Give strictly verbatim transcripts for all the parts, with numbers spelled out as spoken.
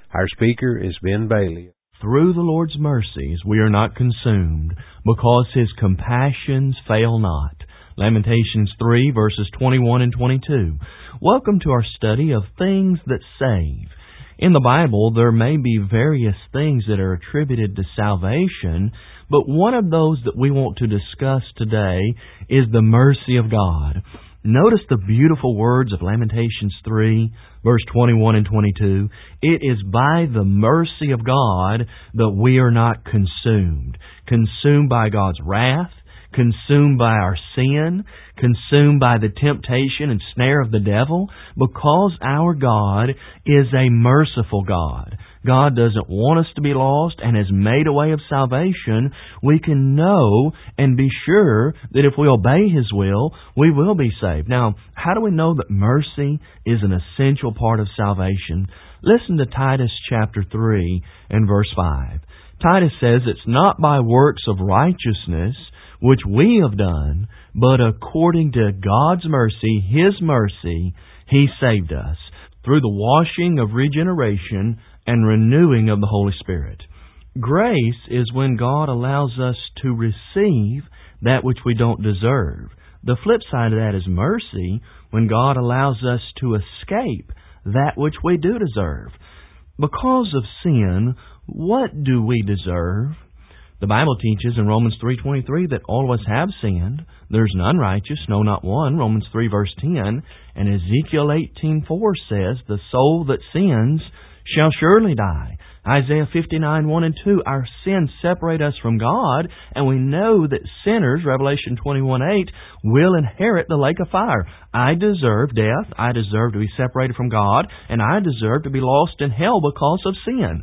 Our speaker is Ben Bailey. Through the Lord's mercies we are not consumed, because His compassions fail not. Lamentations three, verses twenty-one and twenty-two. Welcome to our study of things that save. In the Bible, there may be various things that are attributed to salvation, but one of those that we want to discuss today is the mercy of God. Notice the beautiful words of Lamentations three, verse twenty-one and twenty-two. It is by the mercy of God that we are not consumed. Consumed by God's wrath, consumed by our sin, consumed by the temptation and snare of the devil, because our God is a merciful God. God doesn't want us to be lost and has made a way of salvation. We can know and be sure that if we obey His will, we will be saved. Now, how do we know that mercy is an essential part of salvation? Listen to Titus chapter three and verse five. Titus says, "It's not by works of righteousness which we have done, but according to God's mercy, His mercy, He saved us, through the washing of regeneration and renewing of the Holy Spirit." Grace is when God allows us to receive that which we don't deserve. The flip side of that is mercy, when God allows us to escape that which we do deserve. Because of sin, what do we deserve? The Bible teaches in Romans three twenty-three that all of us have sinned. There's none righteous, no, not one. Romans three verse ten. And Ezekiel eighteen four says, "The soul that sins shall surely die." Isaiah fifty-nine one and two, our sins separate us from God, and we know that sinners, Revelation twenty-one eight, will inherit the lake of fire. I deserve death, I deserve to be separated from God, and I deserve to be lost in hell because of sin.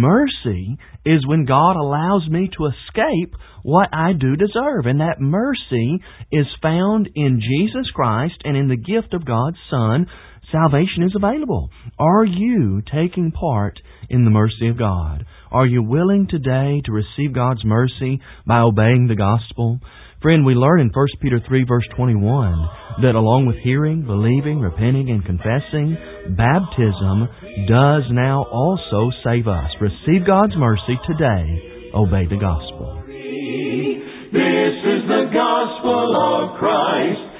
Mercy is when God allows me to escape what I do deserve, and that mercy is found in Jesus Christ and in the gift of God's Son. Salvation is available. Are you taking part in the mercy of God? Are you willing today to receive God's mercy by obeying the gospel? Friend, we learn in First Peter three, verse twenty-one, that along with hearing, believing, repenting, and confessing, baptism does now also save us. Receive God's mercy today. Obey the gospel. This is the gospel of Christ.